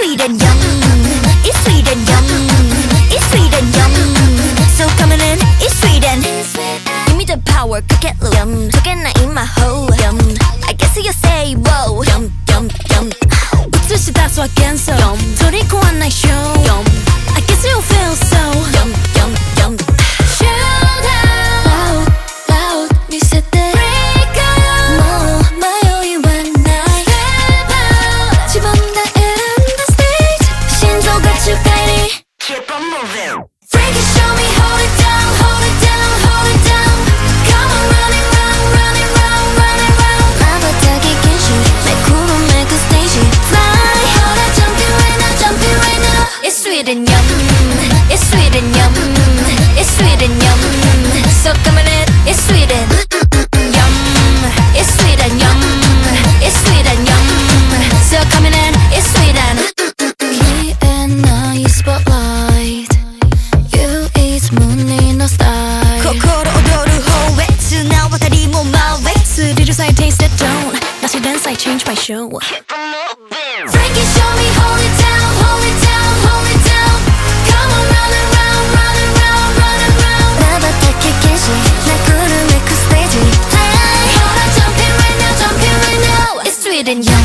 Sweden, yum. It's Sweden, yum. It's Sweden, yum. So coming in, it's Sweden. Give me the power, cook it low. Yum. Talking in my hole, yum. I guess you say, whoa, yum, yum, yum. What's this? That's what again, so yum. Toriko on night show, yum. I guess you feel so, yum, yum, yum. Shout out, loud, loud. You said that. Break out, no, my only one night. Step out, 집어넣는 in the stage. 심장과 축하해. Keep on moving. Freak it, show me, hold it down, hold it down, hold it down. Come on, running round, running round, running round. 나부터 기kin시, 내 구름 make a stage. Fly, hold on, jumping right now, jumping right now. It's Sweden, yum. It's Sweden, yum. It's Sweden, yum. So coming in, it's Sweden, yum. It's Sweden, yum. It's Sweden, yum. So coming in, it's Sweden. Me and I spotlight. You is moon no style. 心躍る方へ綱渡りも真上。スリルさえ taste it don't. なし連載 change my show. Frankie, show me, hold it down, hold it down, hold it down. Come on, running round, running round, running round. 나부터 기kin시, 내 구름 make a stage. Play, hold on, jumping right now, jumping right now. It's Sweden, yeah.